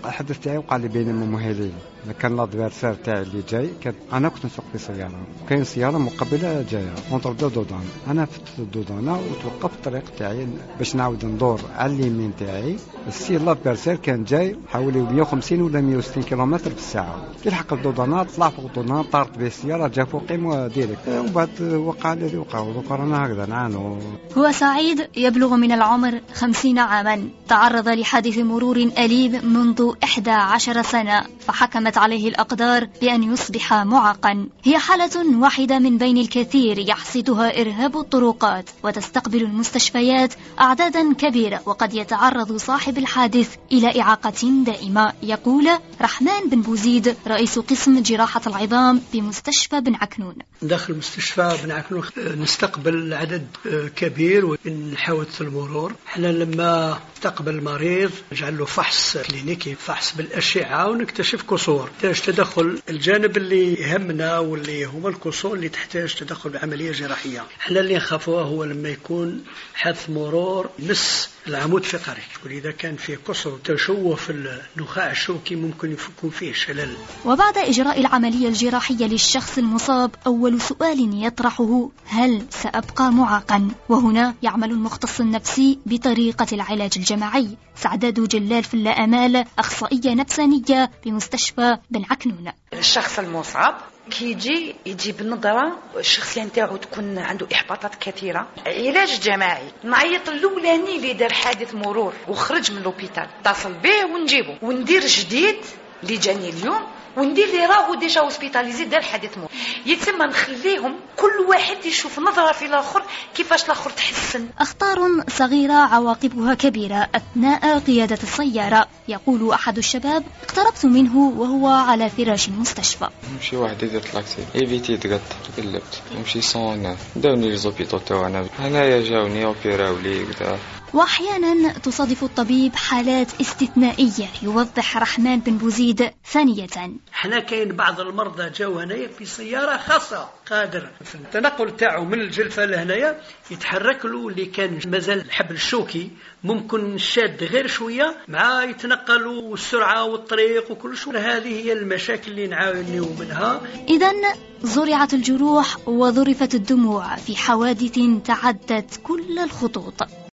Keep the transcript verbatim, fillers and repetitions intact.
الحدث تاعي وقع لي بين الممهلين. كان لادفيرسير تاعي اللي جاي، كان انا كنت نسوق في سياره، كاين سياره مقبله جايه اونتر دو دودان، انا فتت الدودانه وتوقفت الطريق تاعي باش نعاود ندور على اليمين تاعي. السي لادفيرسير كان جاي حوالي مية وخمسين ولا مية وستين كيلومتر في الساعه. كي لحق الدودانه طلع فوق الدودانه، طارت به السياره، جا فوقي ديريكت، ومن بعد وقع اللي وقع. وذكرنا هكذا نعانو. هو سعيد يبلغ من العمر خمسين عاما، تعرض لحادث مرور أليم منذ إحدى عشر سنة، فحكمت عليه الأقدار بأن يصبح معاقا. هي حالة واحدة من بين الكثير يحصدها إرهاب الطرقات، وتستقبل المستشفيات أعدادا كبيرة، وقد يتعرض صاحب الحادث إلى إعاقة دائمة. يقول رحمن بن بوزيد رئيس قسم جراحة العظام بمستشفى بن عكنون. داخل مستشفى بن عكنون نستقبل عدد كبير من حوادث المرور. احنا لما نستقبل المريض نجعل له فحص كلينيكي، فحص بالأشعة، ونكتشف كسور تحتاج تدخل. الجانب اللي يهمنا واللي هو الكسور اللي تحتاج تدخل بعملية جراحية. احنا اللي نخافوه هو لما يكون حادث مرور مس العمود الفقري، ولذا كان فيه كسر وتشوه في النخاع الشوكي ممكن يكون فيه شلل. وبعد إجراء العملية الجراحية للشخص المصاب، أول سؤال يطرحه: هل سأبقى معاقا؟ وهنا يعمل المختص النفسي بطريقة العلاج الجماعي. سعداد جلال فلا أمال أخصائية نفسانية بمستشفى بن عكنون. الشخص المصاب كيجي يجي بالنظرة الشخصية نتاعو تكون عنده إحباطات كثيرة. علاج جماعي، نعيط الأولاني اللي دار حادث مرور وخرج من لوبيتال، اتصل به ونجيبه وندير جديد اللي جاني اليوم، وندير لي راهو ديجا هوسبيتاليزي دار حادث مرور. يتم نخليهم كل واحد يشوف نظرة في الآخر كيفاش الآخر تحسن. أخطار صغيرة عواقبها كبيرة أثناء قيادة السيارة. يقول أحد الشباب: اقتربت منه وهو على فراش المستشفى. مشي واحد يدير طلاكسي ايفيتي تقطع، قلبت نمشي صون داوني للزوبيطو تاعنا، هنايا جاوني اوبيراولي كذا. وأحيانا تصادف الطبيب حالات استثنائية. يوضح رحمن بن بوزيد ثانية: احنا كاين بعض المرضى جاو هنايا في سيارة خاصة، قادر في التنقل تاعو من الجلفة لهنايا يتحرك له، اللي كان مازال الحبل الشوكي ممكن شاد غير شوية مع يتنقلوا والسرعة والطريق وكل شيء. هذه هي المشاكل اللي نعانيو منها. إذن زرعت الجروح وظرفت الدموع في حوادث تعدت كل الخطوط.